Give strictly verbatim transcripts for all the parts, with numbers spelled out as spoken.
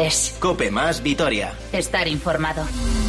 Deportes. COPE más Vitoria. Estar informado.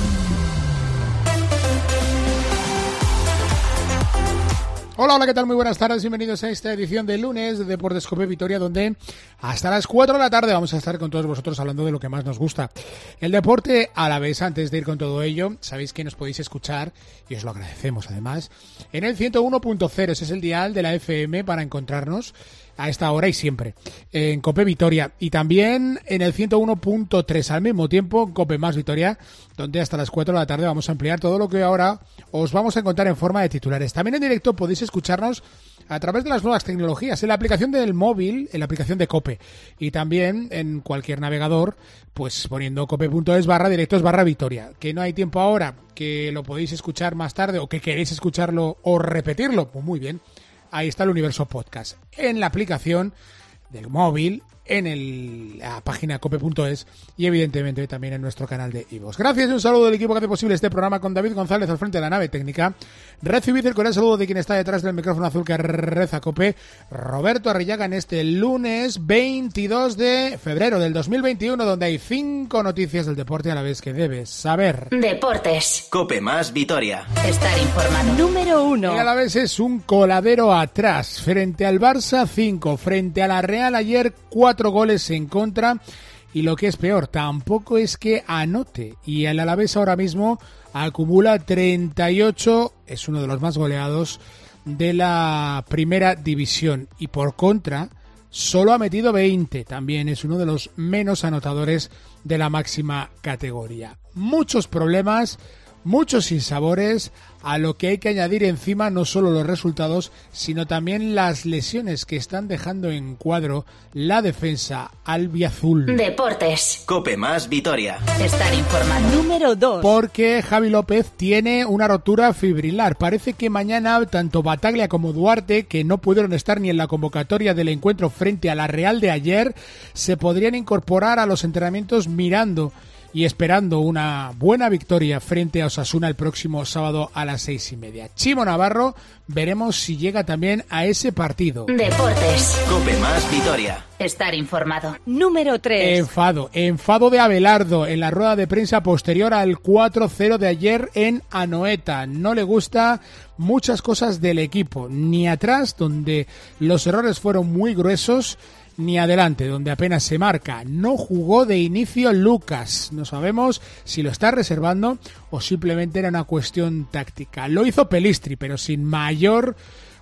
Hola, hola, ¿qué tal? Muy buenas tardes, bienvenidos a esta edición de lunes de Deportes COPE Vitoria, donde hasta las cuatro de la tarde vamos a estar con todos vosotros hablando de lo que más nos gusta, el deporte a la vez. Antes de ir con todo ello, sabéis que nos podéis escuchar, y os lo agradecemos además, en el ciento uno punto cero, ese es el dial de la F M para encontrarnos a esta hora y siempre, en COPE Vitoria, y también en el ciento uno punto tres al mismo tiempo, COPE más Vitoria, donde hasta las cuatro de la tarde vamos a ampliar todo lo que ahora os vamos a contar en forma de titulares. También en directo podéis escucharnos a través de las nuevas tecnologías, en la aplicación del móvil, en la aplicación de COPE, y también en cualquier navegador, pues poniendo cope.es barra directos barra Vitoria. Que no hay tiempo ahora, que lo podéis escuchar más tarde, o que queréis escucharlo o repetirlo, pues muy bien. Ahí está el Universo Podcast, en la aplicación del móvil, en el, la página cope.es y evidentemente también en nuestro canal de iVoox. Gracias y un saludo del equipo que hace posible este programa, con David González al frente de la nave técnica. Recibid el cordial saludo de quien está detrás del micrófono azul que reza COPE, Roberto Arrillaga, en este lunes veintidós de febrero del dos mil veintiuno, donde hay cinco noticias del deporte a la vez que debes saber. Deportes. COPE más Vitoria. Estar informado. Número uno. El Alavés es un coladero atrás. Frente al Barça, cinco. Frente a la Real ayer, cuatro goles en contra. Y lo que es peor, tampoco es que anote. Y el Alavés ahora mismo acumula treinta y ocho. Es uno de los más goleados de la primera división. Y por contra, solo ha metido veinte. También es uno de los menos anotadores de la máxima categoría. Muchos problemas, muchos sinsabores, a lo que hay que añadir encima no solo los resultados, sino también las lesiones que están dejando en cuadro la defensa albiazul. Deportes. COPE más Vitoria. Estar informado. Número dos. Porque Javi López tiene una rotura fibrilar. Parece que mañana tanto Bataglia como Duarte, que no pudieron estar ni en la convocatoria del encuentro frente a la Real de ayer, se podrían incorporar a los entrenamientos mirando y esperando una buena victoria frente a Osasuna el próximo sábado a las seis y media. Chimo Navarro, veremos si llega también a ese partido. Deportes. COPE más Vitoria. Estar informado. Número tres. Enfado, enfado de Abelardo en la rueda de prensa posterior al cuatro cero de ayer en Anoeta. No le gusta muchas cosas del equipo, ni atrás, donde los errores fueron muy gruesos, ni adelante, donde apenas se marca. No jugó de inicio Lucas. No sabemos si lo está reservando o simplemente era una cuestión táctica. Lo hizo Pelistri, pero sin mayor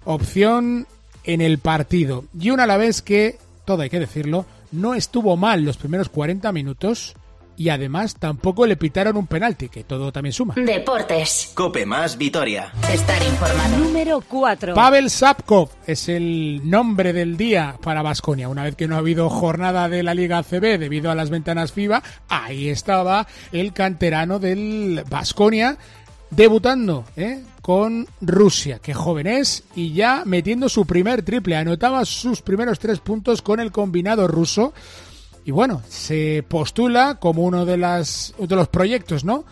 opción en el partido. Y una a la vez que, todo hay que decirlo, no estuvo mal los primeros cuarenta minutos y además tampoco le pitaron un penalti, que todo también suma. Deportes. COPE más Vitoria. Estar informado. Número cuatro. Pavel Sapkov es el nombre del día para Baskonia. Una vez que no ha habido jornada de la Liga A C B debido a las ventanas FIBA, ahí estaba el canterano del Baskonia debutando ¿eh? con Rusia. Qué joven es, y ya metiendo su primer triple. Anotaba sus primeros tres puntos con el combinado ruso. Y bueno, se postula como uno de las de los proyectos, ¿no?,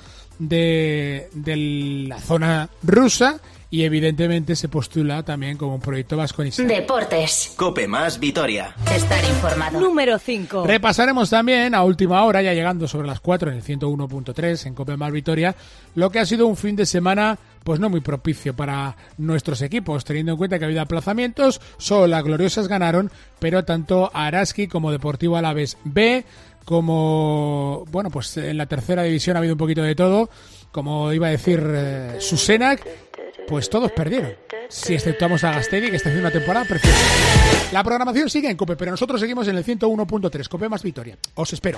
de, de la zona rusa, y evidentemente se postula también como un proyecto vasconista. Deportes. COPE más Vitoria. Estar informado. Número cinco. Repasaremos también a última hora, ya llegando sobre las cuatro en el ciento uno punto tres en COPE más Vitoria, lo que ha sido un fin de semana pues no muy propicio para nuestros equipos, teniendo en cuenta que ha habido aplazamientos. Solo las gloriosas ganaron, pero tanto Araski como Deportivo Alavés B, como, bueno, pues en la tercera división ha habido un poquito de todo, como iba a decir eh, Susenac, pues todos perdieron, si exceptuamos a Gastedi, que está haciendo una temporada preciosa. La programación sigue en COPE, pero nosotros seguimos en el ciento uno punto tres, COPE más Vitoria. Os espero.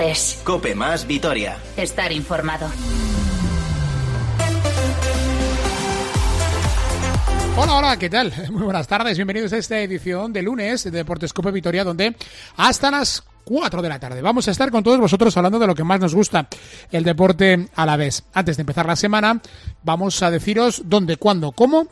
Deportes. Cope más Vitoria. Estar informado. Hola, hola, ¿qué tal? Muy buenas tardes, bienvenidos a esta edición de lunes de Deportes Cope Vitoria, donde hasta las cuatro de la tarde vamos a estar con todos vosotros hablando de lo que más nos gusta, el deporte alavés. Antes de empezar la semana, vamos a deciros dónde, cuándo, cómo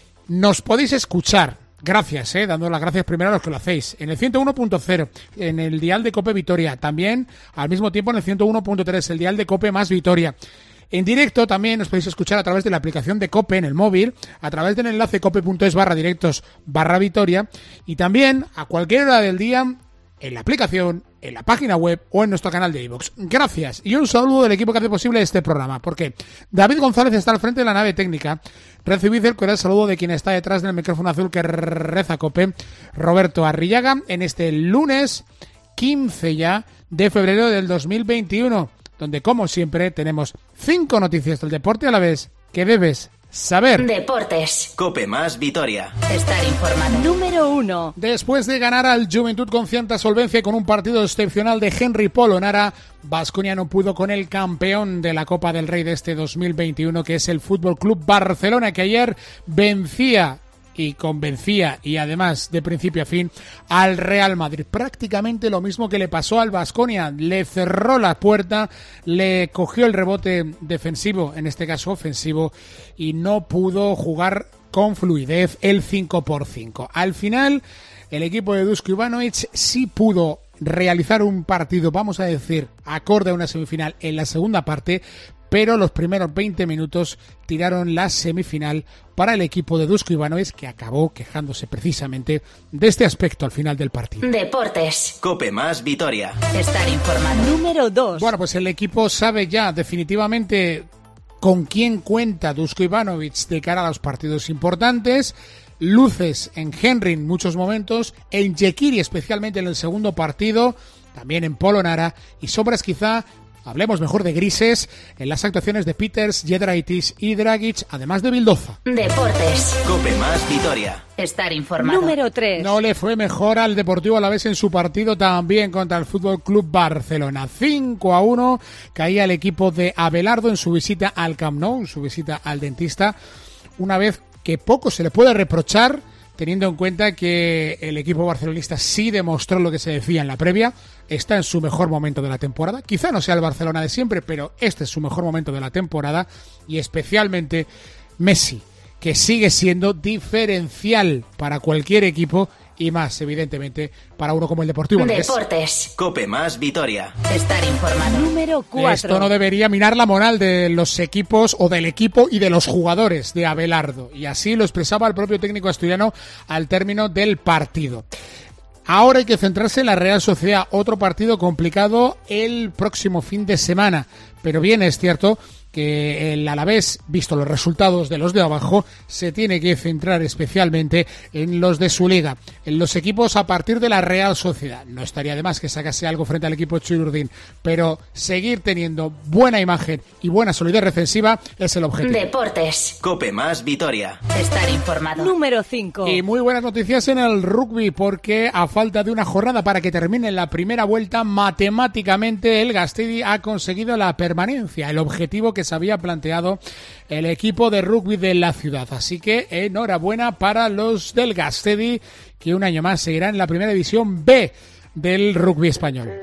nos podéis escuchar. Gracias, eh, dando las gracias primero a los que lo hacéis. En el ciento uno punto cero, en el dial de Cope Vitoria, también al mismo tiempo en el ciento uno punto tres, el dial de Cope más Vitoria. En directo también os podéis escuchar a través de la aplicación de Cope en el móvil, a través del enlace cope.es barra directos barra Vitoria y también a cualquier hora del día en la aplicación, en la página web o en nuestro canal de iVoox. Gracias y un saludo del equipo que hace posible este programa, porque David González está al frente de la nave técnica. Recibid el cordial saludo de quien está detrás del micrófono azul que reza Cope, Roberto Arrillaga, en este lunes quince ya de febrero del dos mil veintiuno. Donde, como siempre, tenemos cinco noticias del deporte a la vez que debes saber. Deportes. Cope más Vitoria. Estar informado. Número uno. Después de ganar al Juventud con cierta solvencia y con un partido excepcional de Henry Polonara, Baskonia no pudo con el campeón de la Copa del Rey de este dos mil veintiuno, que es el Fútbol Club Barcelona, que ayer vencía y convencía, y además de principio a fin, al Real Madrid. Prácticamente lo mismo que le pasó al Baskonia. Le cerró la puerta, le cogió el rebote defensivo, en este caso ofensivo, y no pudo jugar con fluidez el cinco por cinco. Al final, el equipo de Dusko Ivanovic sí pudo realizar un partido, vamos a decir, acorde a una semifinal en la segunda parte, pero los primeros veinte minutos tiraron la semifinal para el equipo de Dusko Ivanovic, que acabó quejándose precisamente de este aspecto al final del partido. Deportes. Cope más Vitoria. Estar informado. Número dos. Bueno, pues el equipo sabe ya definitivamente con quién cuenta Dusko Ivanovic de cara a los partidos importantes. Luces en Henry en muchos momentos, en Yekiri especialmente en el segundo partido, también en Polonara, y sobras quizá, hablemos mejor de grises, en las actuaciones de Peters, Giedraitis y Dragic, además de Vildoza. Deportes. Cope más Vitoria. Estar informado. Número tres. No le fue mejor al Deportivo Alavés en su partido también contra el Fútbol Club Barcelona. cinco a uno caía el equipo de Abelardo en su visita al Camp Nou, en su visita al dentista, una vez que poco se le puede reprochar, teniendo en cuenta que el equipo barcelonista sí demostró lo que se decía en la previa, está en su mejor momento de la temporada. Quizá no sea el Barcelona de siempre, pero este es su mejor momento de la temporada, y especialmente Messi, que sigue siendo diferencial para cualquier equipo y más, evidentemente, para uno como el Deportivo Alavés. Deportes. Cope más Vitoria. Estar informado. Número cuatro. Esto no debería minar la moral de los equipos o del equipo y de los jugadores de Abelardo. Y así lo expresaba el propio técnico asturiano al término del partido. Ahora hay que centrarse en la Real Sociedad. Otro partido complicado el próximo fin de semana. Pero bien es cierto que el Alavés, visto los resultados de los de abajo, se tiene que centrar especialmente en los de su liga, en los equipos a partir de la Real Sociedad. No estaría de más que sacase algo frente al equipo de Chururdín, pero seguir teniendo buena imagen y buena solidez defensiva es el objetivo. Deportes. Cope más Vitoria. Estar informado. Número cinco. Y muy buenas noticias en el rugby, porque a falta de una jornada para que termine la primera vuelta, matemáticamente el Gasteiz ha conseguido la permanencia, el objetivo que se había planteado el equipo de rugby de la ciudad. Así que enhorabuena para los del Gasteiz, que un año más seguirán en la primera división B del rugby español.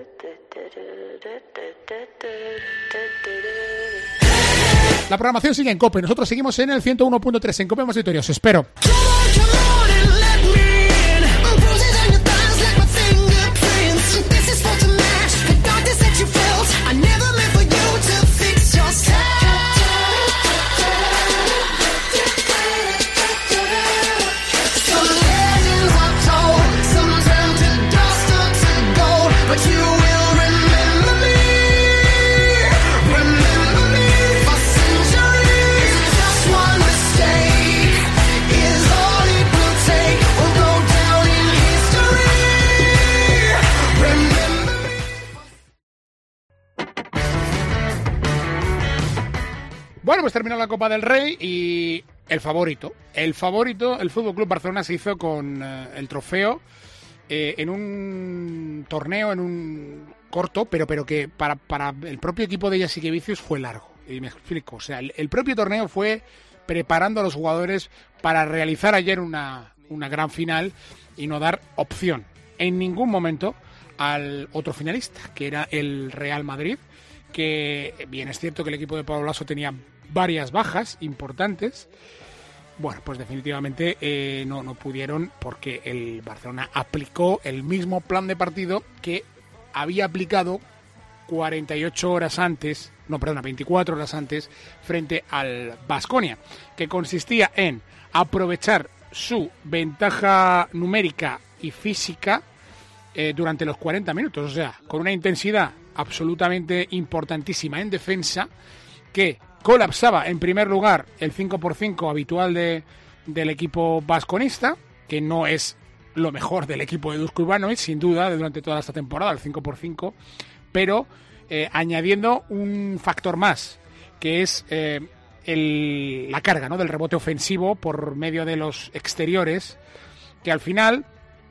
La programación sigue en Cope. Nosotros seguimos en el ciento uno punto tres en Cope más Vitoria. Os espero. Bueno, pues terminó la Copa del Rey y el favorito, el favorito, el Fútbol Club Barcelona se hizo con eh, el trofeo eh, en un torneo, en un corto, pero pero que para, para el propio equipo de Jasikevičius fue largo. Y me explico, o sea, el, el propio torneo fue preparando a los jugadores para realizar ayer una, una gran final y no dar opción en ningún momento al otro finalista, que era el Real Madrid, que bien es cierto que el equipo de Pablo Laso tenía varias bajas importantes. Bueno, pues definitivamente eh, no, no pudieron, porque el Barcelona aplicó el mismo plan de partido que había aplicado cuarenta y ocho horas antes, no, perdona, veinticuatro horas antes, frente al Baskonia, que consistía en aprovechar su ventaja numérica y física eh, durante los cuarenta minutos, o sea, con una intensidad absolutamente importantísima en defensa, que colapsaba en primer lugar el cinco por cinco habitual de, del equipo vasconista, que no es lo mejor del equipo de Dusko Ivanovic, sin duda, durante toda esta temporada, el cinco por cinco, pero eh, añadiendo un factor más, que es eh, el, la carga, ¿no?, del rebote ofensivo por medio de los exteriores, que al final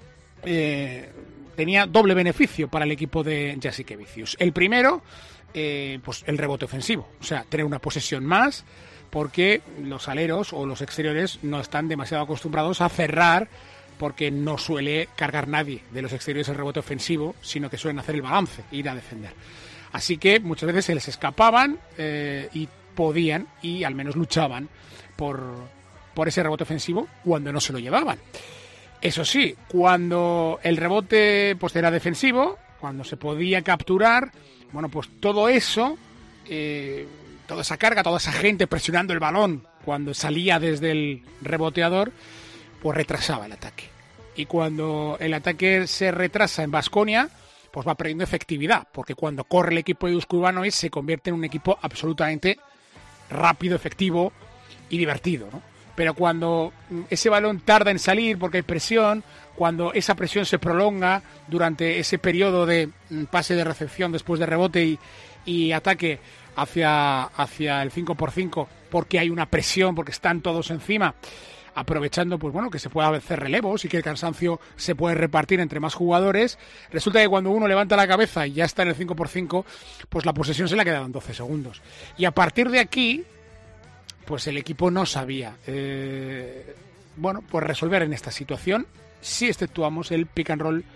eh, tenía doble beneficio para el equipo de Jasikevičius. El primero, eh, pues el rebote ofensivo, o sea, tener una posesión más, porque los aleros o los exteriores no están demasiado acostumbrados a cerrar, porque no suele cargar nadie de los exteriores el rebote ofensivo, sino que suelen hacer el balance, ir a defender. Así que muchas veces se les escapaban eh, y podían, y al menos luchaban por, por ese rebote ofensivo cuando no se lo llevaban. Eso sí, cuando el rebote pues era defensivo, cuando se podía capturar, bueno, pues todo eso, eh, toda esa carga, toda esa gente presionando el balón cuando salía desde el reboteador, pues retrasaba el ataque. Y cuando el ataque se retrasa en Baskonia, pues va perdiendo efectividad, porque cuando corre el equipo de Dusko Ivanovic se convierte en un equipo absolutamente rápido, efectivo y divertido, ¿no? Pero cuando ese balón tarda en salir porque hay presión, cuando esa presión se prolonga durante ese periodo de pase de recepción después de rebote y, y ataque hacia, hacia el cinco por cinco, porque hay una presión, porque están todos encima, aprovechando pues bueno que se pueda hacer relevos y que el cansancio se puede repartir entre más jugadores, resulta que cuando uno levanta la cabeza y ya está en el cinco por cinco, pues la posesión se le ha quedado en doce segundos. Y a partir de aquí, pues el equipo no sabía eh, bueno, pues resolver en esta situación, si exceptuamos el pick and roll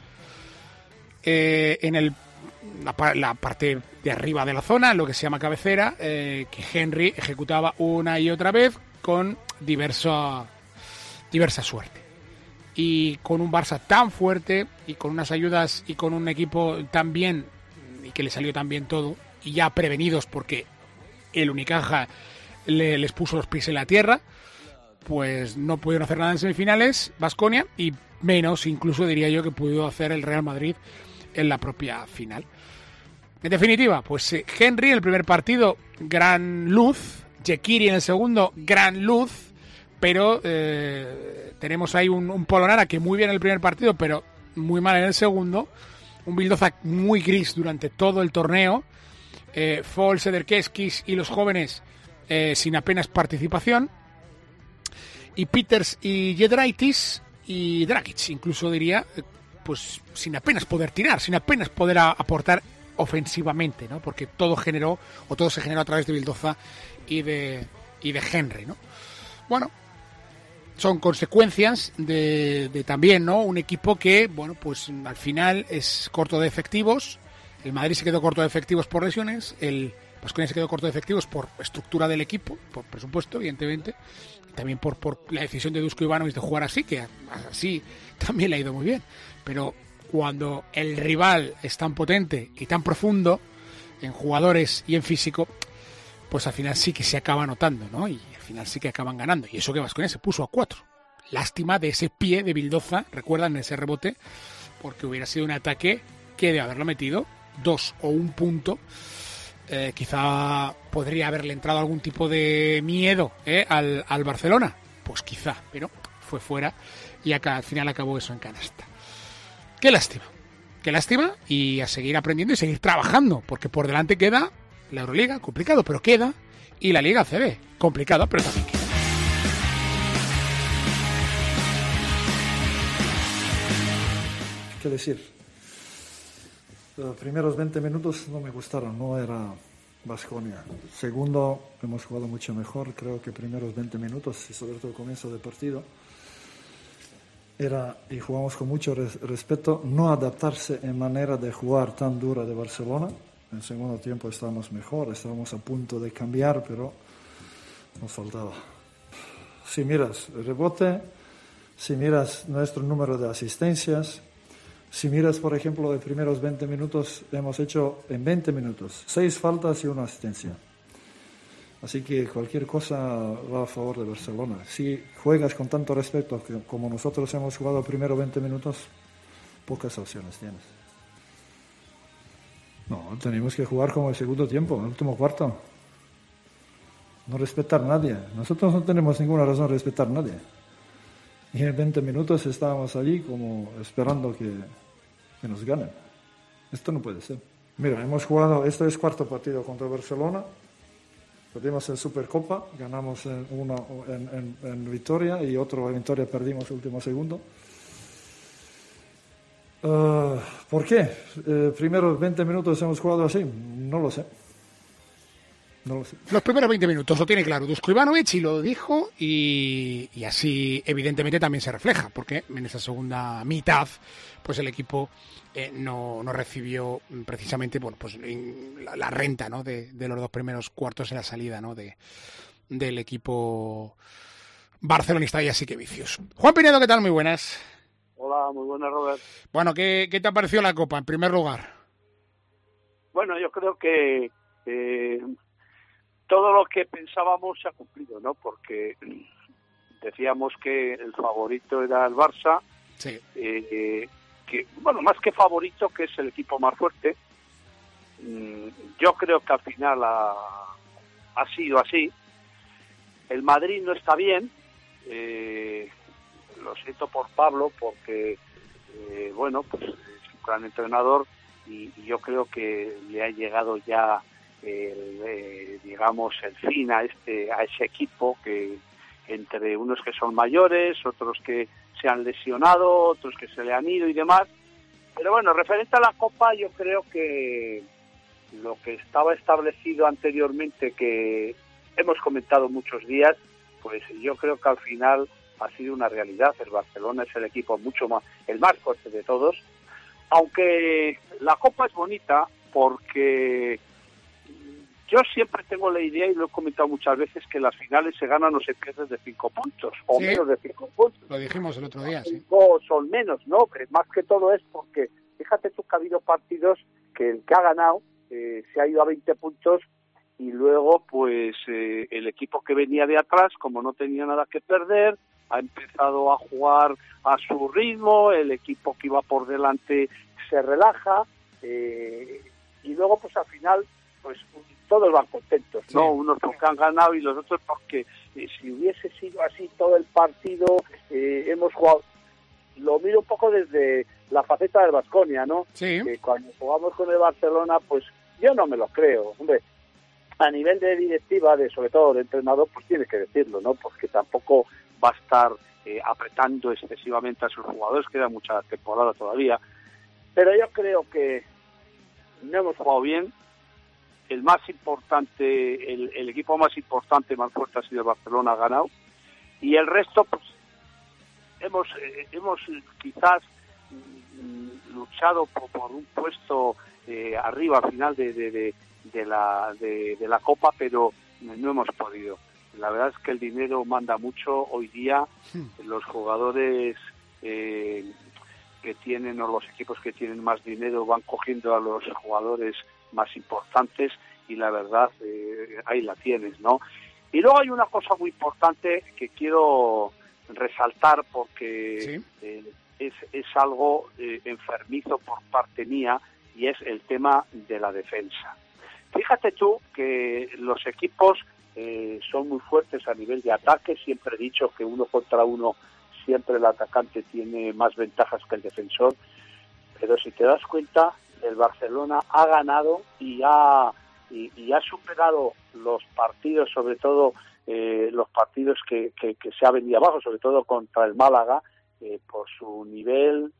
eh, en el la, la parte de arriba de la zona, lo que se llama cabecera, eh, que Henry ejecutaba una y otra vez con diversa diversa suerte. Y con un Barça tan fuerte y con unas ayudas y con un equipo tan bien, y que le salió tan bien todo, y ya prevenidos porque el Unicaja le, les puso los pies en la tierra, pues no pudieron hacer nada en semifinales Baskonia, y menos incluso diría yo que pudo hacer el Real Madrid en la propia final. En definitiva, pues Henry en el primer partido, gran luz, Jekiri en el segundo, gran luz, pero eh, tenemos ahí un, un Polonara que muy bien en el primer partido, pero muy mal en el segundo, un Vildoza muy gris durante todo el torneo, eh, Fall, Sederkeskis y los jóvenes eh, sin apenas participación, y Peters y Giedraitis y Dragic, incluso diría, pues sin apenas poder tirar, sin apenas poder a, aportar ofensivamente, ¿no? Porque todo generó, o todo se generó a través de Vildoza y de, y de Henry, ¿no? Bueno, son consecuencias de, de también, ¿no? Un equipo que, bueno, pues al final es corto de efectivos. El Madrid se quedó corto de efectivos por lesiones, el Baskonia se quedó corto de efectivos por estructura del equipo, por presupuesto, evidentemente, y también por, por la decisión de Dusko Ivanovic de jugar así, que así también le ha ido muy bien. Pero cuando el rival es tan potente y tan profundo en jugadores y en físico, pues al final sí que se acaba notando, ¿no? Y al final sí que acaban ganando. Y eso que Baskonia se puso a cuatro. Lástima de ese pie de Vildoza, recuerdan ese rebote, porque hubiera sido un ataque que de haberlo metido dos o un punto, eh, quizá podría haberle entrado algún tipo de miedo eh, al, al Barcelona. Pues quizá, pero fue fuera y acá, al final acabó eso en canasta. Qué lástima, qué lástima, y a seguir aprendiendo y seguir trabajando, porque por delante queda la Euroliga, complicado, pero queda, y la Liga A C B, complicado, pero también queda. que decir. Los primeros veinte minutos no me gustaron, no era Baskonia. Segundo, hemos jugado mucho mejor, creo que primeros veinte minutos y sobre todo el comienzo del partido era, y jugamos con mucho res, respeto, no adaptarse en manera de jugar tan dura de Barcelona. En el segundo tiempo estábamos mejor, estábamos a punto de cambiar, pero nos faltaba. Si miras el rebote, si miras nuestro número de asistencias, si miras, por ejemplo, los primeros veinte minutos, hemos hecho en veinte minutos seis faltas y una asistencia. Así que cualquier cosa va a favor de Barcelona. Si juegas con tanto respeto que, como nosotros hemos jugado los primeros veinte minutos, pocas opciones tienes. No, tenemos que jugar como el segundo tiempo, el último cuarto. No respetar a nadie. Nosotros no tenemos ninguna razón de respetar a nadie. Y en veinte minutos estábamos allí como esperando que, que nos ganen. Esto no puede ser. Mira, hemos jugado, este es cuarto partido contra Barcelona. Perdimos en Supercopa, ganamos en uno en, en, en Vitoria y otro en Vitoria perdimos el último segundo. Uh, ¿Por qué? Eh, primeros veinte minutos hemos jugado así, no lo sé. No lo sé. Los primeros veinte minutos lo tiene claro Dusko Ivanovic y lo dijo y, y así evidentemente también se refleja porque en esa segunda mitad pues el equipo eh, no, no recibió precisamente bueno pues la, la renta, ¿no? de, de los dos primeros cuartos en la salida, ¿no? de, del equipo barcelonista y así que vicios. Juan Pinedo, ¿qué tal? Muy buenas. Hola, muy buenas, Robert. Bueno, ¿qué, qué te ha parecido la Copa en primer lugar? Bueno, yo creo que eh, todo lo que pensábamos se ha cumplido, ¿no? Porque decíamos que el favorito era el Barça, sí. eh, que bueno, más que favorito, que es el equipo más fuerte. Yo creo que al final ha, ha sido así. El Madrid no está bien. Eh, lo siento por Pablo, porque eh, bueno, pues es un gran entrenador y, y yo creo que le ha llegado ya el, eh, digamos el fin a este a ese equipo, que entre unos que son mayores, otros que se han lesionado, otros que se le han ido y demás. Pero bueno, referente a la Copa, yo creo que lo que estaba establecido anteriormente, que hemos comentado muchos días, pues yo creo que al final ha sido una realidad. El Barcelona es el equipo mucho más, el más fuerte de todos, aunque la Copa es bonita porque yo siempre tengo la idea, y lo he comentado muchas veces, que las finales se ganan o se pierden de cinco puntos, o sí, menos de cinco puntos. Lo dijimos el otro día, sí. Cinco son menos, ¿no? Más que todo es porque, fíjate tú que ha habido partidos que el que ha ganado eh, se ha ido a veinte puntos y luego, pues, eh, el equipo que venía de atrás, como no tenía nada que perder, ha empezado a jugar a su ritmo, el equipo que iba por delante se relaja, eh, y luego, pues, al final, pues, todos van contentos, ¿no? Sí. Unos porque han ganado y los otros porque eh, si hubiese sido así todo el partido, eh, hemos jugado. Lo miro un poco desde la faceta del Baskonia, ¿no? Sí. Que cuando jugamos con el Barcelona, pues yo no me lo creo. Hombre, a nivel de directiva, de sobre todo de entrenador, pues tiene que decirlo, ¿no? Porque tampoco va a estar eh, apretando excesivamente a sus jugadores, queda mucha temporada todavía. Pero yo creo que no hemos jugado bien. El más importante, el, el equipo más importante, más fuerte ha sido el Barcelona, ha ganado. Y el resto, pues, hemos eh, hemos quizás mm, luchado por, por un puesto eh, arriba al final de, de, de, de, la, de, de la Copa, pero no hemos podido. La verdad es que el dinero manda mucho. Hoy día los jugadores eh, que tienen, o los equipos que tienen más dinero, van cogiendo a los jugadores más importantes y la verdad eh, ahí la tienes, ¿no? Y luego hay una cosa muy importante que quiero resaltar porque ¿sí? eh, es, es algo eh, enfermizo por parte mía, y es el tema de la defensa. Fíjate tú que los equipos eh, son muy fuertes a nivel de ataque. Siempre he dicho que uno contra uno siempre el atacante tiene más ventajas que el defensor, pero si te das cuenta, el Barcelona ha ganado y ha y, y ha superado los partidos, sobre todo eh, los partidos que, que, que se ha venido abajo, sobre todo contra el Málaga, eh, por su nivel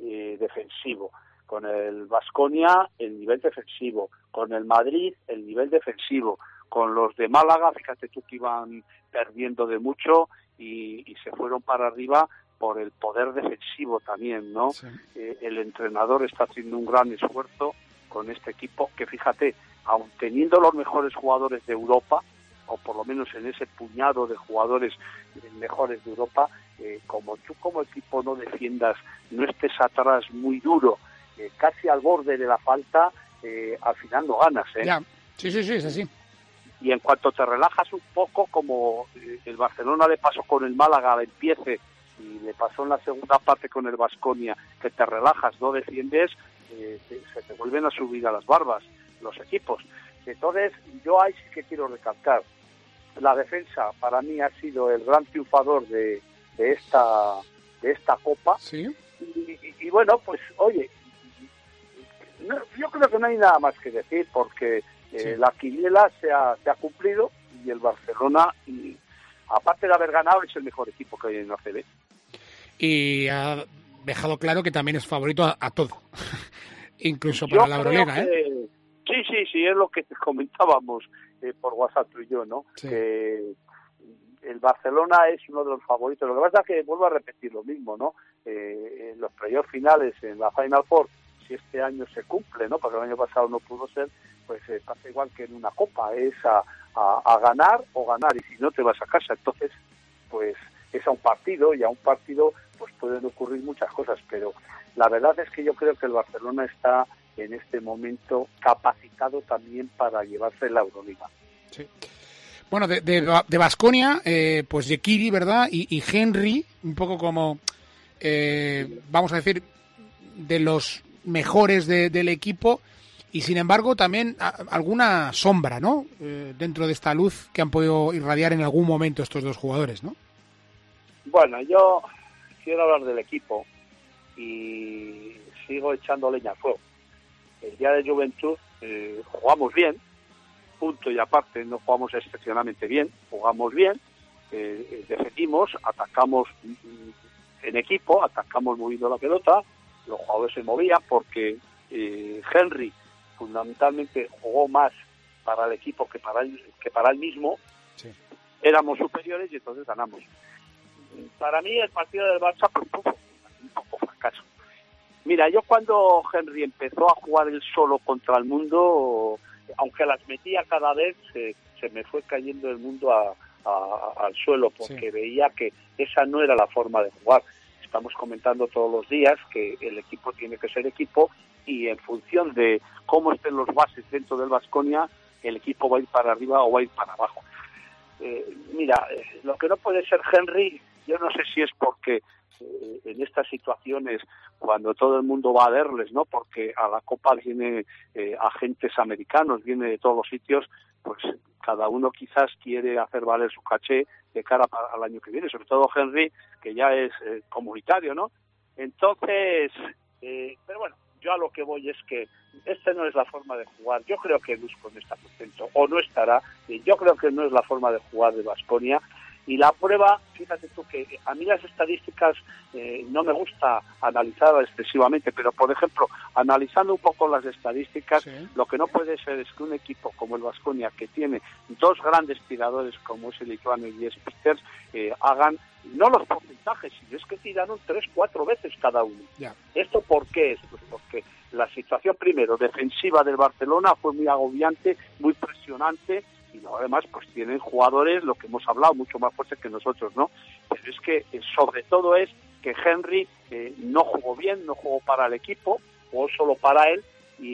eh, defensivo, con el Baskonia el nivel defensivo, con el Madrid el nivel defensivo, con los de Málaga, fíjate tú que iban perdiendo de mucho y, y se fueron para arriba por el poder defensivo también, ¿no? Sí. Eh, el entrenador está haciendo un gran esfuerzo con este equipo que, fíjate, aun teniendo los mejores jugadores de Europa, o por lo menos en ese puñado de jugadores mejores de Europa, eh, como tú como equipo no defiendas, no estés atrás muy duro, eh, casi al borde de la falta, eh, al final no ganas, ¿eh? Ya, sí, sí, sí, es así. Y en cuanto te relajas un poco, como eh, el Barcelona le pasó con el Málaga al empiece, y le pasó en la segunda parte con el Baskonia, que te relajas, no defiendes, eh, te, se te vuelven a subir a las barbas los equipos. Entonces, yo ahí sí que quiero recalcar, la defensa para mí ha sido el gran triunfador de, de esta de esta Copa. ¿Sí? Y, y, y bueno, pues oye, no, yo creo que no hay nada más que decir, porque eh, sí. la quiniela se ha, se ha cumplido, y el Barcelona, y, aparte de haber ganado, es el mejor equipo que hay en la C B. Y ha dejado claro que también es favorito a, a todo, incluso para yo la Euroliga, ¿eh? Que, sí, sí, sí, es lo que comentábamos eh, por WhatsApp tú y yo, ¿no? Sí. Que el Barcelona es uno de los favoritos. Lo que pasa es que vuelvo a repetir lo mismo, ¿no? Eh, en los playoffs finales, en la Final Four, si este año se cumple, ¿no? Porque el año pasado no pudo ser, pues eh, pasa igual que en una Copa, es a, a, a ganar o ganar, y si no te vas a casa. Entonces, pues es a un partido, y a un partido pues pueden ocurrir muchas cosas, pero la verdad es que yo creo que el Barcelona está en este momento capacitado también para llevarse la Euroliga. Sí. Bueno, de de Baskonia, eh, pues Yekiri, ¿verdad? Y, y Henry, un poco como, eh, vamos a decir, de los mejores de, del equipo, y sin embargo también a, alguna sombra, ¿no? Eh, dentro de esta luz que han podido irradiar en algún momento estos dos jugadores, ¿no? Bueno, yo quiero hablar del equipo y sigo echando leña al fuego. El día de Juventud eh, jugamos bien, punto y aparte, no jugamos excepcionalmente bien, jugamos bien, eh, defendimos, atacamos en equipo, atacamos moviendo la pelota, los jugadores se movían porque eh, Henry fundamentalmente jugó más para el equipo que para él, que para él mismo. Sí. Éramos superiores y entonces ganamos. Para mí el partido del Barça fue un poco, un poco fracaso. Mira, yo cuando Henry empezó a jugar él solo contra el mundo, aunque las metía cada vez, se, se me fue cayendo el mundo a, a, al suelo, porque sí. veía que esa no era la forma de jugar. Estamos comentando todos los días que el equipo tiene que ser equipo, y en función de cómo estén los bases dentro del Baskonia, el equipo va a ir para arriba o va a ir para abajo. Eh, mira, eh, lo que no puede ser Henry, yo no sé si es porque eh, en estas situaciones, cuando todo el mundo va a verles, ¿no? Porque a la Copa viene eh, agentes americanos, viene de todos los sitios, pues cada uno quizás quiere hacer valer su caché de cara para, al año que viene, sobre todo Henry, que ya es eh, comunitario, ¿no? Entonces, eh, pero bueno, yo a lo que voy es que esta no es la forma de jugar. Yo creo que Dusko no está contento, o no estará. Yo creo que no es la forma de jugar de Baskonia. Y la prueba, fíjate tú que a mí las estadísticas eh, no me gusta analizar excesivamente, pero por ejemplo, analizando un poco las estadísticas, sí. lo que no puede ser es que un equipo como el Baskonia, que tiene dos grandes tiradores como es el lituano y es Peters, eh, hagan no los porcentajes, sino es que tiraron tres, cuatro veces cada uno. Yeah. ¿Esto por qué es? Pues porque la situación, primero, defensiva del Barcelona fue muy agobiante, muy presionante, y luego además pues tienen jugadores, lo que hemos hablado, mucho más fuertes que nosotros, ¿no? Pero es que eh, sobre todo es que Henry eh, no jugó bien, no jugó para el equipo, jugó solo para él,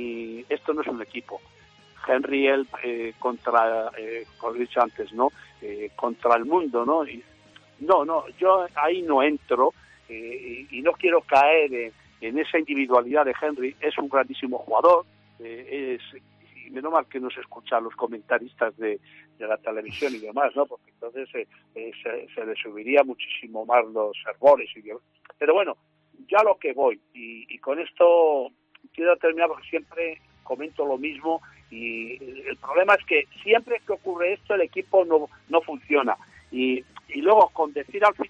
y esto no es un equipo. Henry, él, eh, contra, eh, como he dicho antes, ¿no? Eh, contra el mundo, ¿no? Y, no, no, yo ahí no entro, eh, y, y no quiero caer en, en esa individualidad de Henry. Es un grandísimo jugador, eh, es... menos mal que no se escucha a los comentaristas de, de la televisión y demás, ¿no? Porque entonces eh, eh, se, se le subiría muchísimo más los fervores y demás. Pero bueno, ya lo que voy, y, y con esto quiero terminar porque siempre comento lo mismo, y el problema es que siempre que ocurre esto el equipo no, no funciona, y, y luego con decir al final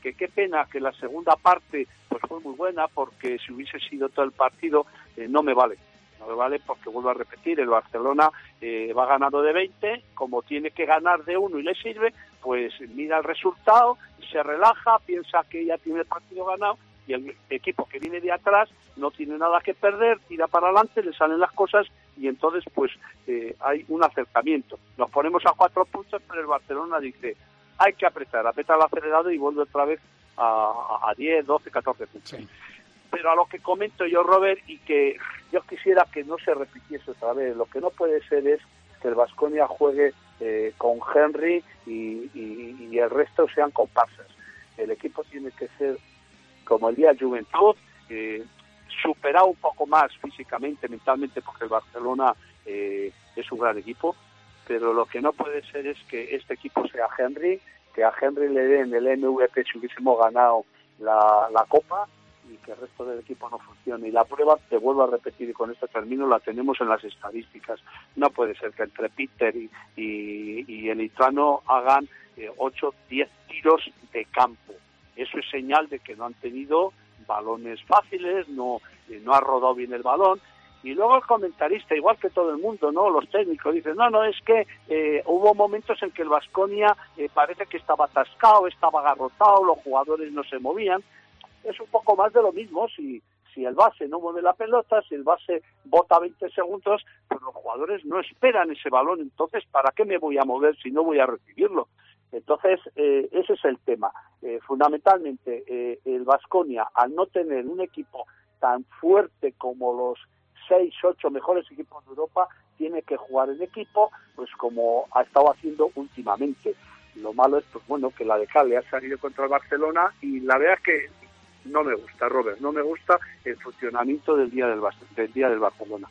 que qué pena que la segunda parte pues fue muy buena, porque si hubiese sido todo el partido eh, no me vale. No me vale porque, vuelvo a repetir, el Barcelona eh, va ganando de veinte, como tiene que ganar de uno y le sirve, pues mira el resultado, se relaja, piensa que ya tiene el partido ganado, y el equipo que viene de atrás no tiene nada que perder, tira para adelante, le salen las cosas, y entonces pues eh, hay un acercamiento. Nos ponemos a cuatro puntos, pero el Barcelona dice, hay que apretar, aprieta el acelerador y vuelve otra vez a, a diez, doce, catorce puntos. Sí. Pero a lo que comento yo, Robert, y que yo quisiera que no se repitiese otra vez, lo que no puede ser es que el Baskonia juegue eh, con Henry y, y, y el resto sean comparsas. El equipo tiene que ser como el día de Juventud, eh, superado un poco más físicamente, mentalmente, porque el Barcelona eh, es un gran equipo, pero lo que no puede ser es que este equipo sea Henry, que a Henry le den el M V P si hubiésemos ganado la, la Copa, y que el resto del equipo no funcione. Y la prueba, te vuelvo a repetir, y con esto termino, la tenemos en las estadísticas. No puede ser que entre Peter y, y, y el lituano hagan eh, ocho, diez tiros de campo. Eso es señal de que no han tenido balones fáciles, no, eh, no ha rodado bien el balón. Y luego el comentarista, igual que todo el mundo, ¿no? Los técnicos dicen, no, no, es que eh, hubo momentos en que el Baskonia eh, parece que estaba atascado, estaba agarrotado, los jugadores no se movían. Es un poco más de lo mismo. Si, si el base no mueve la pelota, si el base bota veinte segundos, pues los jugadores no esperan ese balón. Entonces, ¿para qué me voy a mover si no voy a recibirlo? Entonces, eh, ese es el tema. Eh, fundamentalmente, eh, el Baskonia, al no tener un equipo tan fuerte como los seis, ocho mejores equipos de Europa, tiene que jugar en equipo, pues como ha estado haciendo últimamente. Lo malo es, pues bueno, que la de Cal le ha salido contra el Barcelona, y la verdad es que no me gusta, Robert, no me gusta el funcionamiento del día del, del día del Barcelona.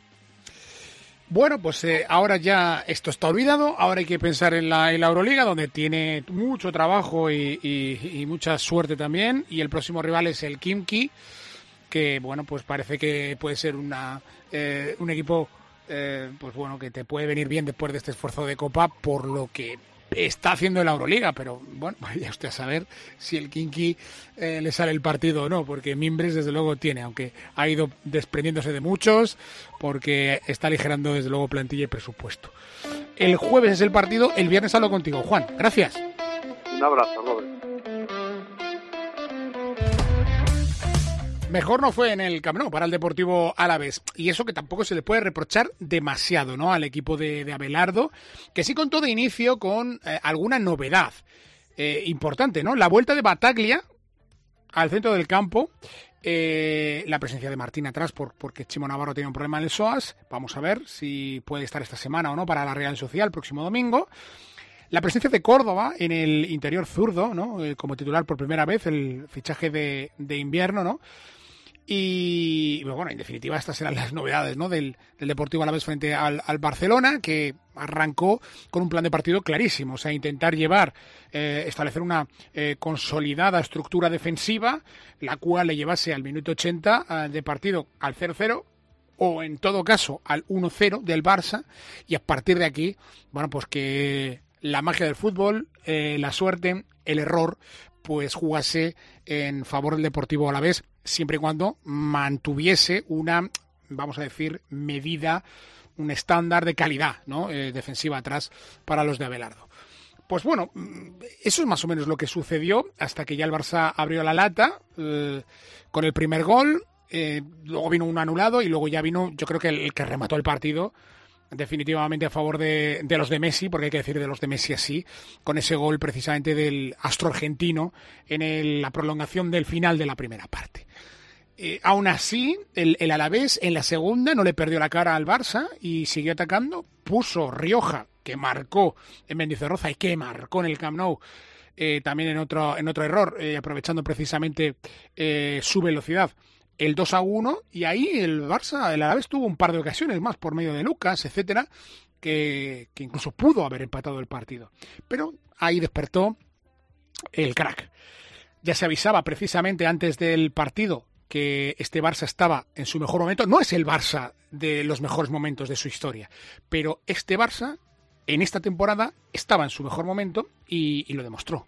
Bueno, pues eh, ahora ya esto está olvidado, ahora hay que pensar en la, en la Euroliga, donde tiene mucho trabajo y, y, y mucha suerte también, y el próximo rival es el Khimki, que bueno, pues parece que puede ser una eh, un equipo eh, pues bueno, que te puede venir bien después de este esfuerzo de Copa, por lo que está haciendo en la Euroliga, pero bueno, vaya usted a saber si el Khimki eh, le sale el partido o no, porque mimbres desde luego tiene, aunque ha ido desprendiéndose de muchos, porque está aligerando desde luego plantilla y presupuesto. El jueves es el partido, el viernes hablo contigo, Juan. Gracias. Un abrazo, Robert. Mejor no fue en el Camp Nou para el Deportivo Alavés, y eso que tampoco se le puede reprochar demasiado, ¿no?, al equipo de, de Abelardo, que sí contó de inicio con eh, alguna novedad eh, importante, ¿no? La vuelta de Battaglia al centro del campo, eh, la presencia de Martín atrás por, porque Chimo Navarro tiene un problema en el psoas. Vamos a ver si puede estar esta semana o no para la Real Sociedad el próximo domingo. La presencia de Córdoba en el interior zurdo, ¿no?, eh, como titular por primera vez, el fichaje de, de invierno, ¿no? Y bueno, en definitiva estas eran las novedades, ¿no?, del, del Deportivo Alavés frente al, al Barcelona, que arrancó con un plan de partido clarísimo, o sea, intentar llevar, eh, establecer una eh, consolidada estructura defensiva, la cual le llevase al minuto ochenta eh, de partido al cero cero, o en todo caso al uno cero del Barça, y a partir de aquí, bueno, pues que la magia del fútbol, eh, la suerte, el error, pues jugase en favor del Deportivo Alavés, siempre y cuando mantuviese una, vamos a decir, medida, un estándar de calidad, ¿no?, eh, defensiva atrás para los de Abelardo. Pues bueno, eso es más o menos lo que sucedió hasta que ya el Barça abrió la lata eh, con el primer gol, eh, luego vino un anulado y luego ya vino, yo creo que el, el que remató el partido, definitivamente a favor de, de los de Messi, porque hay que decir de los de Messi así, con ese gol precisamente del astro argentino en el, la prolongación del final de la primera parte. Eh, aún así, el, el Alavés en la segunda no le perdió la cara al Barça y siguió atacando. Puso Rioja, que marcó en Mendizorroza y que marcó en el Camp Nou, eh, también en otro, en otro error, eh, aprovechando precisamente eh, su velocidad, el dos a uno, y ahí el Barça, el Alavés tuvo un par de ocasiones más por medio de Lucas, etcétera, que, que incluso pudo haber empatado el partido. Pero ahí despertó el crack. Ya se avisaba precisamente antes del partido que este Barça estaba en su mejor momento. No es el Barça de los mejores momentos de su historia, pero este Barça en esta temporada estaba en su mejor momento y, y lo demostró.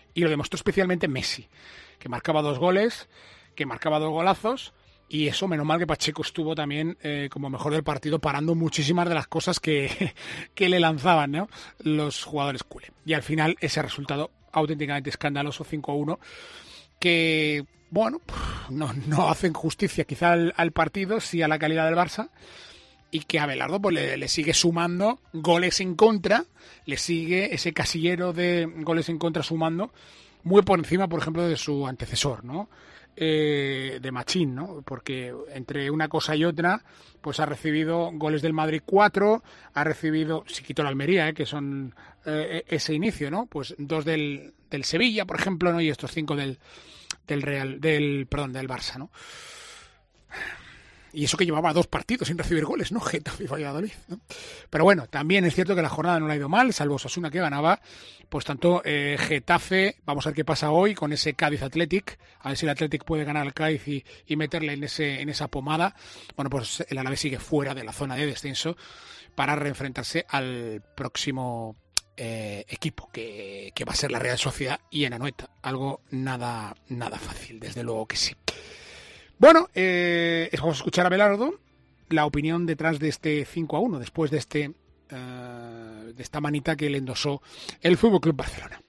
Y lo demostró especialmente Messi, que marcaba dos goles, que marcaba dos golazos, y eso, menos mal que Pacheco estuvo también eh, como mejor del partido, parando muchísimas de las cosas que, que le lanzaban, ¿no?, los jugadores culé. Y al final ese resultado auténticamente escandaloso, cinco a uno, que, bueno, no, no hacen justicia quizá al, al partido, sí a la calidad del Barça, y que a Abelardo pues le, le sigue sumando goles en contra, le sigue ese casillero de goles en contra sumando muy por encima, por ejemplo, de su antecesor, ¿no?, eh, de Machín, ¿no?, porque entre una cosa y otra pues ha recibido goles del Madrid cuatro, ha recibido, si quito la Almería, eh, que son eh, ese inicio, ¿no?, pues dos del, del Sevilla, por ejemplo, ¿no?, y estos cinco del, del Real, del, perdón, del Barça, ¿no? Y eso que llevaba dos partidos sin recibir goles, ¿no?, Getafe y Valladolid, ¿no? Pero bueno, también es cierto que la jornada no le ha ido mal, salvo Osasuna que ganaba. Pues tanto eh, Getafe, vamos a ver qué pasa hoy con ese Cádiz Athletic, a ver si el Athletic puede ganar al Cádiz y, y meterle en ese en esa pomada. Bueno, pues el Alavés sigue fuera de la zona de descenso para reenfrentarse al próximo eh, equipo, que, que va a ser la Real Sociedad y en Anoeta. Algo nada, nada fácil, desde luego que sí. Bueno, eh, vamos a escuchar a Abelardo, la opinión detrás de este cinco a uno, después de este uh, de esta manita que le endosó el F C Barcelona.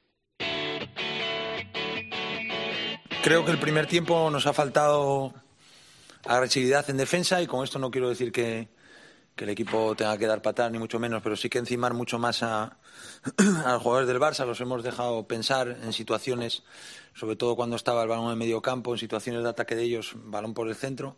Creo que el primer tiempo nos ha faltado agresividad en defensa, y con esto no quiero decir que, que el equipo tenga que dar patadas, ni mucho menos, pero sí que encimar mucho más a, a los jugadores del Barça. Los hemos dejado pensar en situaciones, sobre todo cuando estaba el balón en el medio campo, en situaciones de ataque de ellos, balón por el centro,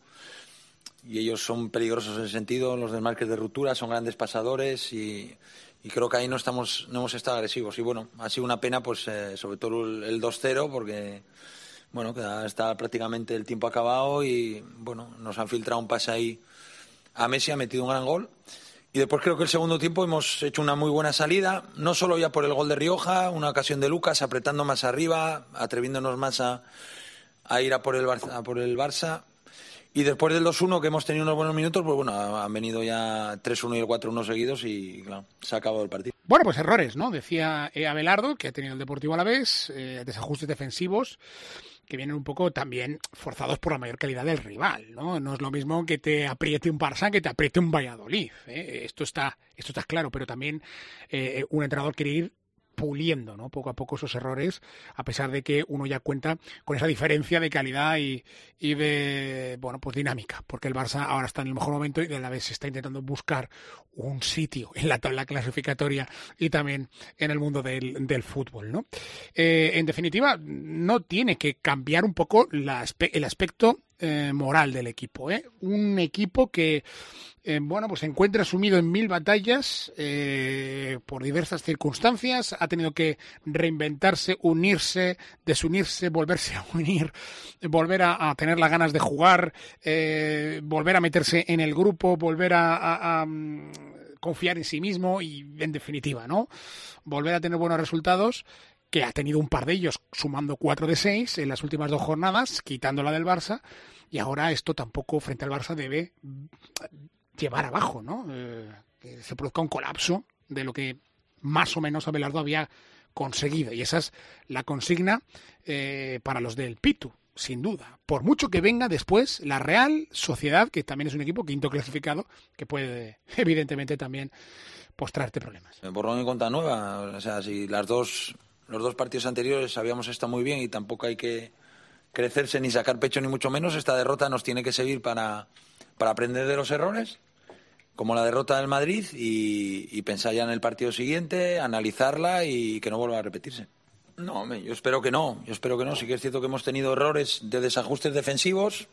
y ellos son peligrosos en ese sentido. Los desmarques de ruptura son grandes pasadores, y, y creo que ahí no estamos no hemos estado agresivos. Y bueno, ha sido una pena, pues eh, sobre todo el, el dos cero, porque bueno, está prácticamente el tiempo acabado y bueno, nos han filtrado un pase ahí a Messi, ha metido un gran gol. Y después creo que el segundo tiempo hemos hecho una muy buena salida, no solo ya por el gol de Rioja, una ocasión de Lucas, apretando más arriba, atreviéndonos más a, a ir a por el Barça, a por el Barça. Y después del dos uno, que hemos tenido unos buenos minutos, pues bueno, han venido ya tres uno y el cuatro uno seguidos y claro, se ha acabado el partido. Bueno, pues errores, ¿no? Decía eh, Abelardo, que ha tenido el Deportivo Alavés, eh, desajustes defensivos, que vienen un poco también forzados por la mayor calidad del rival, ¿no? No es lo mismo que te apriete un Barça que te apriete un Valladolid, ¿eh? Esto está, esto está claro, pero también eh, un entrenador quiere ir puliendo, ¿no?, poco a poco esos errores, a pesar de que uno ya cuenta con esa diferencia de calidad y, y de, bueno, pues dinámica, porque el Barça ahora está en el mejor momento y de la vez se está intentando buscar un sitio en la tabla clasificatoria y también en el mundo del, del fútbol, ¿no? Eh, en definitiva, no tiene que cambiar un poco la, el aspecto eh, moral del equipo, ¿eh? Un equipo que Eh, bueno, pues se encuentra sumido en mil batallas eh, por diversas circunstancias, ha tenido que reinventarse, unirse, desunirse, volverse a unir, volver a, a tener las ganas de jugar, eh, volver a meterse en el grupo, volver a, a, a um, confiar en sí mismo y, en definitiva, ¿no?, volver a tener buenos resultados, que ha tenido un par de ellos sumando cuatro de seis en las últimas dos jornadas, quitando la del Barça, y ahora esto tampoco frente al Barça debe llevar abajo, ¿no? Eh, que se produzca un colapso de lo que más o menos Abelardo había conseguido. Y esa es la consigna eh, para los del Pitu, sin duda. Por mucho que venga después la Real Sociedad, que también es un equipo quinto clasificado, que puede, evidentemente, también postrarte problemas. Borrón y cuenta nueva. O sea, si las dos, los dos partidos anteriores habíamos estado muy bien y tampoco hay que crecerse ni sacar pecho ni mucho menos, esta derrota nos tiene que servir para, para aprender de los errores, como la derrota del Madrid, y, y pensar ya en el partido siguiente, analizarla y que no vuelva a repetirse. No, hombre, yo espero que no, yo espero que no. Sí que es cierto que hemos tenido errores de desajustes defensivos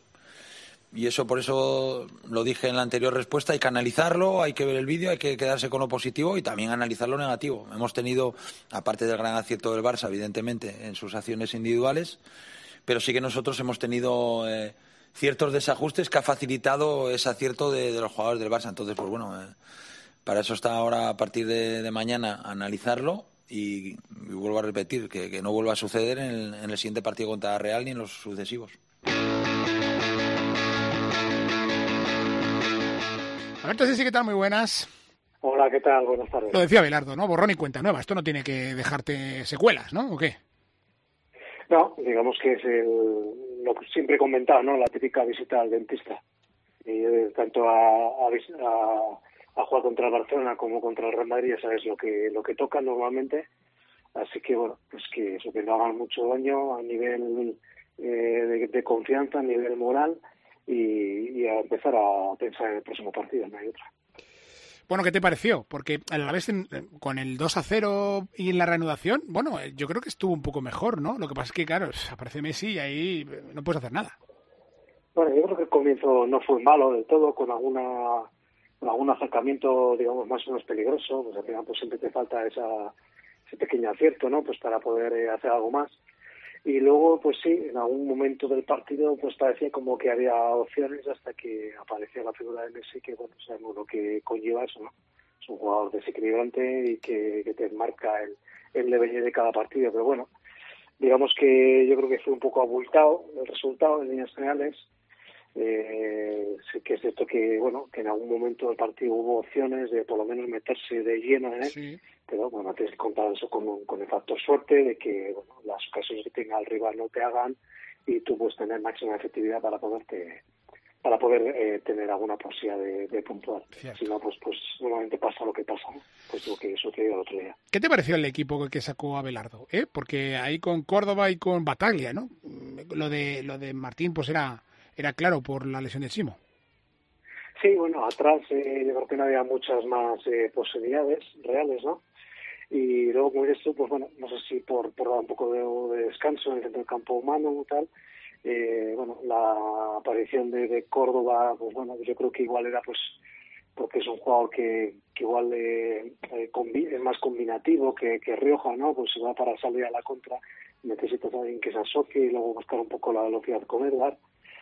y eso, por eso lo dije en la anterior respuesta, hay que analizarlo, hay que ver el vídeo, hay que quedarse con lo positivo y también analizar lo negativo. Hemos tenido, aparte del gran acierto del Barça, evidentemente, en sus acciones individuales, pero sí que nosotros hemos tenido eh, ciertos desajustes que ha facilitado ese acierto de, de los jugadores del Barça. Entonces, pues bueno, eh, para eso está ahora a partir de, de mañana analizarlo y, y vuelvo a repetir, que, que no vuelva a suceder en el, en el siguiente partido contra la Real ni en los sucesivos. Alberto, sí, sí, ¿qué tal? Muy buenas. Hola, ¿qué tal? Buenas tardes. Lo decía Abelardo, ¿no? Borrón y cuenta nueva. Esto no tiene que dejarte secuelas, ¿no? ¿O qué? No, digamos que es el, lo que siempre he comentado, ¿no? La típica visita al dentista. Y eh, tanto a, a, a, a jugar contra el Barcelona como contra el Real Madrid, ya sabes lo que lo que toca normalmente. Así que, bueno, pues que eso, que no hagan mucho daño a nivel eh, de, de confianza, a nivel moral, y, y a empezar a pensar en el próximo partido, no hay otra. Bueno, ¿qué te pareció? Porque a la vez en, con el dos a cero y en la reanudación, bueno, yo creo que estuvo un poco mejor, ¿no? Lo que pasa es que, claro, aparece Messi y ahí no puedes hacer nada. Bueno, yo creo que el comienzo no fue malo del todo, con alguna con algún acercamiento, digamos, más o menos peligroso. Pues al final pues siempre te falta esa ese pequeño acierto, ¿no? Pues para poder eh, hacer algo más. Y luego, pues sí, en algún momento del partido pues parecía como que había opciones hasta que aparecía la figura de Messi, que bueno, sabemos lo que conlleva eso, ¿no? Es un jugador desequilibrante y que, que te marca el, el devenir de cada partido, pero bueno, digamos que yo creo que fue un poco abultado el resultado en líneas generales. Eh, sí que es cierto que bueno que en algún momento del partido hubo opciones de por lo menos meterse de lleno en él, sí. Pero bueno, tienes que contar eso con, con el factor suerte de que bueno, las ocasiones que tenga el rival no te hagan y tú puedes tener máxima efectividad para poderte para poder eh, tener alguna posibilidad de, de puntuar. Cierto. Si no, pues pues normalmente pasa lo que pasa, ¿no? Pues lo que sucedió el otro día. ¿Qué te pareció el equipo que sacó Abelardo? ¿Eh? Porque ahí con Córdoba y con Bataglia, ¿no? Lo de lo de Martín pues era era claro por la lesión de Simo. Sí, bueno, atrás eh, yo creo que no había muchas más eh, posibilidades reales, ¿no? Y luego, como dices tú, pues bueno, no sé si por, por dar un poco de, de descanso en el centro del campo humano o tal, eh, bueno, la aparición de, de Córdoba, pues bueno, yo creo que igual era pues porque es un jugador que, que igual eh, eh, combi- es más combinativo que, que Rioja, ¿no? Pues si va para salir a la contra, necesitas a alguien que se asocie y luego buscar un poco la velocidad con Edgar.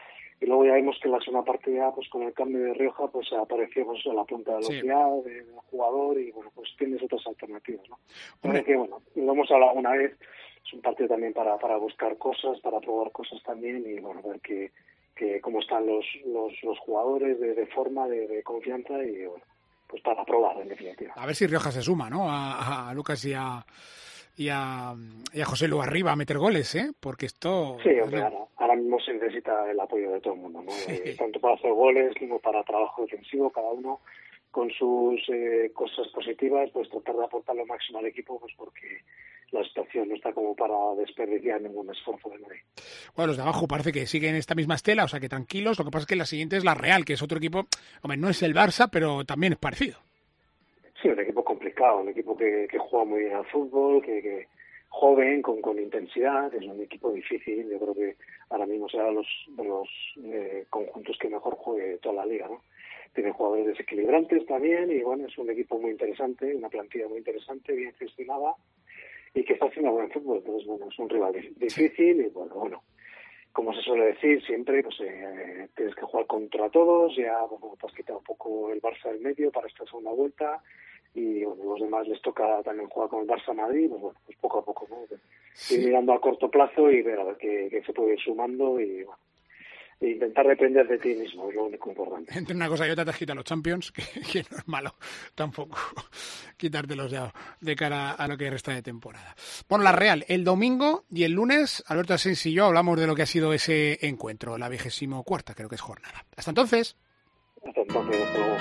Y luego ya vimos que en la segunda parte ya, pues con el cambio de Rioja, pues apareció pues, a la punta de velocidad sí. del jugador y bueno, pues tienes otras alternativas, ¿no? Pero que bueno, lo hemos hablado una vez, es un partido también para, para buscar cosas, para probar cosas también y bueno, ver que, que cómo están los, los, los jugadores de, de forma, de, de confianza y bueno, pues para probar en definitiva. A ver si Rioja se suma, ¿no? A, a Lucas y a... Y a, y a José Lu arriba a meter goles, ¿eh? Porque esto... Sí, hombre, ahora, ahora mismo se necesita el apoyo de todo el mundo, ¿no? Sí. Eh, tanto para hacer goles como para trabajo defensivo, cada uno con sus eh, cosas positivas, pues tratar de aportar lo máximo al equipo, pues porque la situación no está como para desperdiciar ningún esfuerzo de nadie. Bueno, los de abajo parece que siguen esta misma estela, o sea que tranquilos, lo que pasa es que la siguiente es la Real, que es otro equipo, hombre, no es el Barça, pero también es parecido. Sí, un equipo complicado, un equipo que, que juega muy bien al fútbol, que, que joven, con, con intensidad, es un equipo difícil, yo creo que ahora mismo será de los, de los eh, conjuntos que mejor juegue toda la liga, ¿no? Tiene jugadores desequilibrantes también y bueno, es un equipo muy interesante, una plantilla muy interesante, bien gestionada y que está haciendo buen fútbol, entonces bueno, es un rival difícil y bueno, bueno, como se suele decir siempre, pues eh, tienes que jugar contra todos, ya bueno, te has quitado un poco el Barça del medio para esta segunda vuelta y bueno, los demás les toca también jugar con el Barça Madrid, pues bueno, pues poco a poco, ¿no? Sí. Ir mirando a corto plazo y ver a ver qué, qué se puede ir sumando y bueno, e intentar depender de ti mismo, es lo único importante. Entre una cosa y otra te has quitado los Champions, que, que no es malo tampoco quitártelos ya de cara a lo que resta de temporada. Bueno, la Real, el domingo y el lunes, Alberto Asens y yo hablamos de lo que ha sido ese encuentro, la vigésimo cuarta, creo que es jornada. Hasta entonces. Hasta entonces, hasta luego.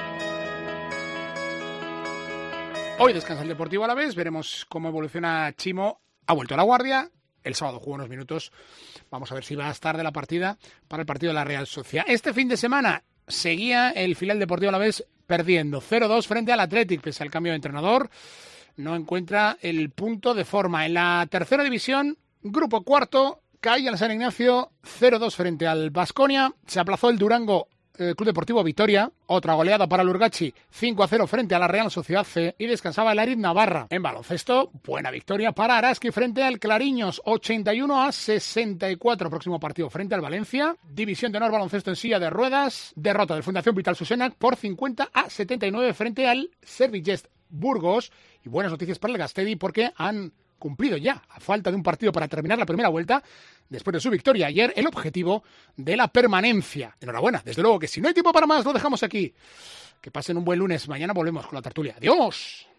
Hoy descansa el Deportivo Alavés, veremos cómo evoluciona Chimo. Ha vuelto a la guardia, el sábado jugó unos minutos. Vamos a ver si va a estar de la partida para el partido de la Real Sociedad. Este fin de semana seguía el filial Deportivo Alavés perdiendo cero dos frente al Athletic, pese al cambio de entrenador. No encuentra el punto de forma. En la tercera división, grupo cuarto, cae al San Ignacio cero dos frente al Baskonia. Se aplazó el Durango Eh, Club Deportivo Vitoria, otra goleada para el Urgachi, cinco a cero frente a la Real Sociedad C y descansaba el Arid Navarra. En baloncesto, buena victoria para Araski frente al Clariños, ochenta y uno a sesenta y cuatro, próximo partido frente al Valencia. División de honor baloncesto en silla de ruedas, derrota del Fundación Vital Susenac por cincuenta a setenta y nueve frente al Servigest Burgos. Y buenas noticias para el Gastedi porque han cumplido ya, a falta de un partido para terminar la primera vuelta, después de su victoria ayer, el objetivo de la permanencia. Enhorabuena, desde luego que si no hay tiempo para más, lo dejamos aquí. Que pasen un buen lunes, mañana volvemos con la tertulia. ¡Adiós!